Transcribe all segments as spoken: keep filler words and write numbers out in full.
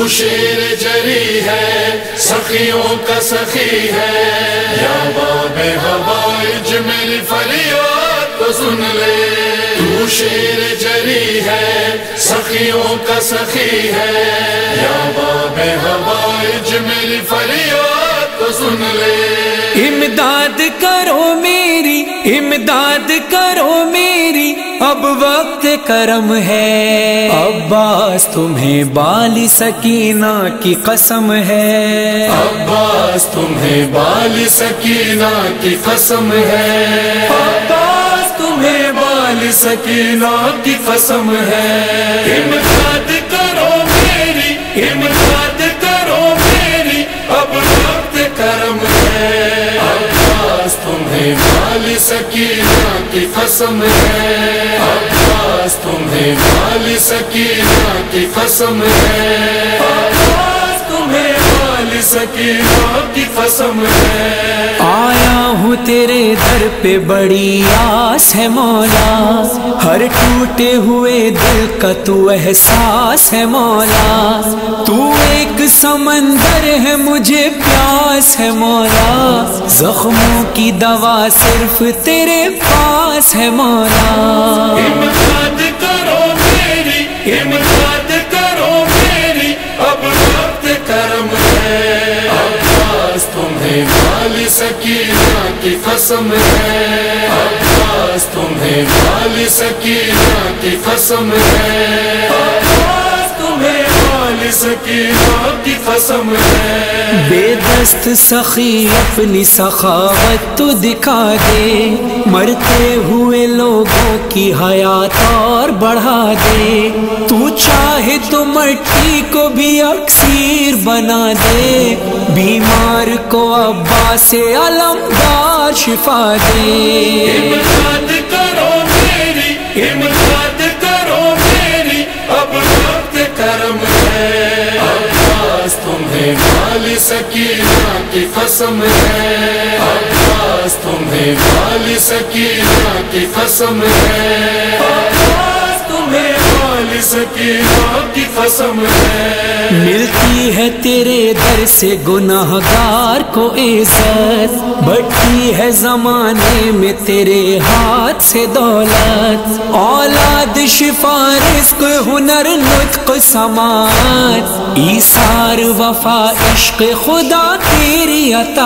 تو شیر جری ہے سخیوں کا سخی ہے، یا باب ہوائج میری فریاد کو سن لے۔ تو شیر جری ہے سخیوں کا سخی ہے، یا باب ہوائج میری فریاد کو سن لے۔ امداد کرو میری، امداد کرو میری، اب وقت کرم ہے۔ عباس تمہیں بالی سکینہ کی قسم ہے، عباس تمہیں بالی سکینہ کی قسم ہے، عباس تمہیں بالی سکینہ کی قسم ہے۔ امداد کرو میری، امداد کرو میری، اب وقت کرم ہے۔ عباس تمہیں بالی سکینہ کی قسم ہے، عباس تمہیں بالی سکینہ کی قسم ہے، عباس تمہیں بالی سکینہ کی قسم ہے۔ آیا ہوں تیرے در پہ بڑی آس ہے مولا، ہر ٹوٹے ہوئے دل کا تو احساس ہے مولا، تو ایک سمندر ہے مجھے پیاس ہے مولا، زخموں کی دوا صرف تیرے پاس ہے مولا۔ امداد کرو میری، امداد کرو میری، اب وقت کرم ہے۔ عباس تمہیں بالی سکینہ کی قسم ہے، عباس تمہیں بالی سکینہ کی قسم ہے، عباس تمہیں بالی سکینہ کی قسم ہے۔ بے دست سخی اپنی سخاوت تو دکھا دے، مرتے ہوئے لوگوں کی حیات اور بڑھا دے، تو چاہے تو مٹی کو بھی اکسیر بنا دے، بیمار کو عباس علمدار شفا دے۔ امداد کرو میری، امداد کرو میری، اب وقت کرم ہے۔ عباس تمہیں بالی سکینہ کی قسم ہے، عباس تمہیں بالی سکینہ کی قسم ہے، عباس تمہیں بالی سکینہ کی قسم ہے۔ ملتی ہے تیرے در سے گناہ گار کو عزت، بڑھتی ہے زمانے میں تیرے ہاتھ سے دولت، اولاد شفا رزق ہنر نطق سماعت، ایثار وفا عشق خدا تیری عطا۔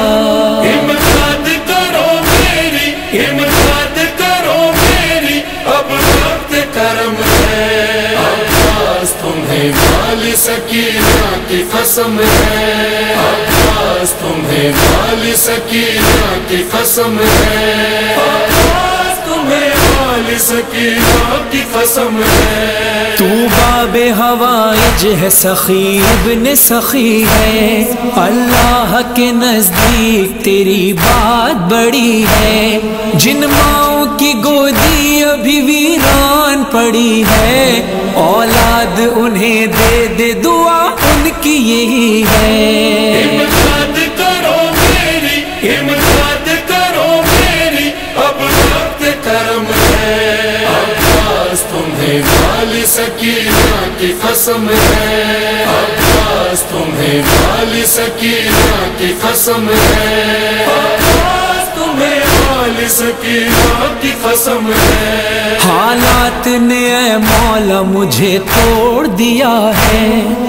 امداد کرو میری، امداد کرو میری، اب وقت کرم ہے۔ عباس تمہیں بالی سکینہ کی قسم ہے، عباس تمہیں بالی سکینہ کی قسم ہے، عباس تمہیں بالی سکینہ کی قسم ہے۔ تو باب ہوائج ہے سخی ابن سخی ہے، اللہ کے نزدیک تیری بات بڑی ہے، جن ماؤں کی گودی ابھی ویران پڑی ہے، اولاد انہیں دے دے دعا ان کی یہی ہے۔ امداد کرو میری، امداد کرو میری، اب وقت کرم ہے۔ عباس تمہیں بالی سکینہ کی قسم ہے، عباس تمہیں بالی سکینہ کی قسم ہے، عباس تمہیں بالی سکینہ کی قسم ہے۔ حالات نے اے مولا مجھے توڑ دیا ہے،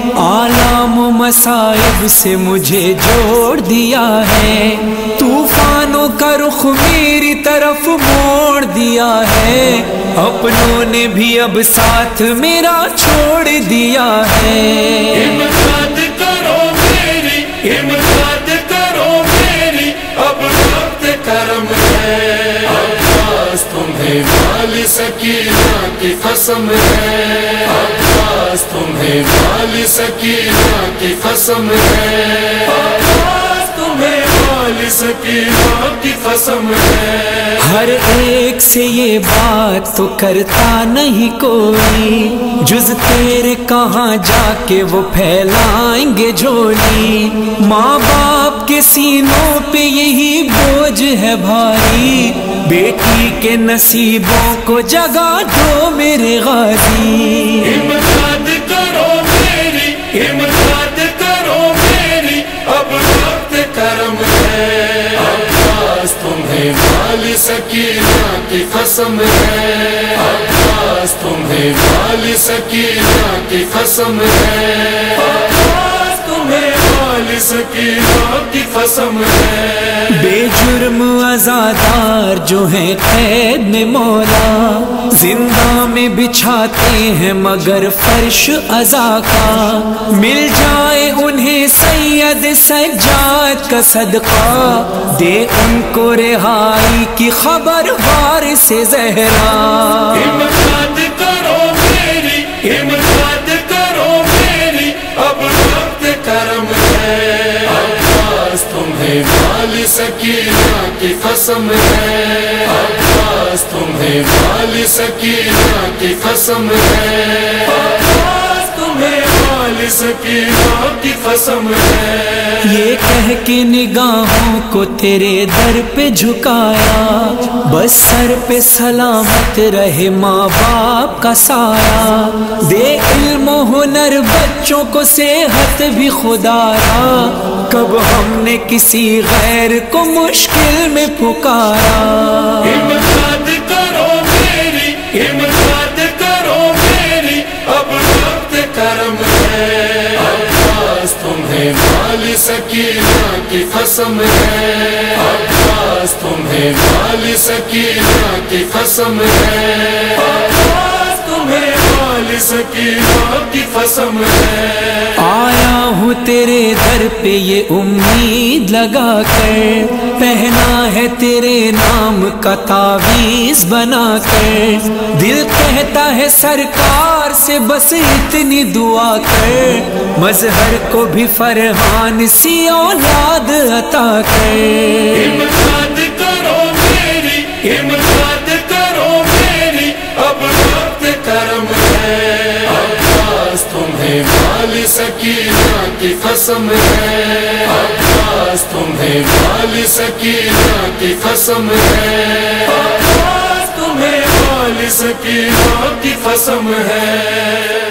عالم و مصائب سے مجھے جوڑ دیا ہے، طوفانوں کا رخ میری طرف موڑ دیا ہے، اپنوں نے بھی اب ساتھ میرا چھوڑ دیا ہے۔ امداد کرو میری، امداد کرو میری، اب وقت کرم ہے۔ عباس تمہیں بالی سکینہ کی قسم ہے، عباس تمہیں بالی سکینہ کی قسم ہے، عباس تمہیں بالی سکینہ کی قسم ہے۔ ہر ایک سے یہ بات تو کرتا نہیں کوئی، جز تیرے کہاں جا کے وہ پھیلائیں گے جھولی، ماں باپ کے سینوں پہ یہی بوجھ ہے بھائی، بیٹی کے نصیبوں کو جگا دو میرے غازی۔ امداد کرو میری، امداد کرو میری اب وقت کرم ہے، عباس تمہیں مالی سکینہ کی قسم ہے، عباس تمہیں مالی سکینہ کی قسم ہے، عباس تمہیں مالی سکینہ کی قسم ہے۔ بے جرم عزادار جو ہیں قید میں مولا، زندہ میں بچھاتے ہیں مگر فرش عزا کا، مل جائے انہیں سید سجاد کا صدقہ، دے ان کو رہائی کی خبر وارث زہرا۔ امداد کرو میری، امداد کرو میری اب وقت کرم ہے، عباس تمہیں مالی سکینہ کی قسم ہے، عباس تمہیں مالی سکینہ کی قسم ہے، عباس تمہیں مالی سکینہ کی قسم ہے۔ یہ کہہ کے نگاہوں کو تیرے در پہ جھکایا، بس سر پہ سلامت رہے ماں باپ کا سایہ، دے علم و ہنر بچوں کو صحت بھی خدایا، کب ہم نے کسی غیر کو مشکل میں پکارا۔ امداد کرو میری، امداد کرو میری اب وقت کرم ہے، عباس تمہیں مالی سکینہ کی قسم ہے، عباس تمہیں مالی سکینہ کی قسم ہے، عباس تمہیں مالی سکینہ کی قسم ہے۔ آیا ہوں تیرے در پہ یہ امید لگا کر، پہنا ہے تیرے نام کا تعویذ بنا کر، دل کہتا ہے سرکار سے بس اتنی دعا کر، مظہر کو بھی فرحان سی اولاد عطا کر۔ امداد کرو میری، امداد کرو میری اب وقت کرم ہے، عباس تمہیں مالی سکینہ کی قسم ہے، عباس تمہیں مالی سکینہ کی قسم ہے، عباس تمہیں مالی سکینہ کی قسم ہے۔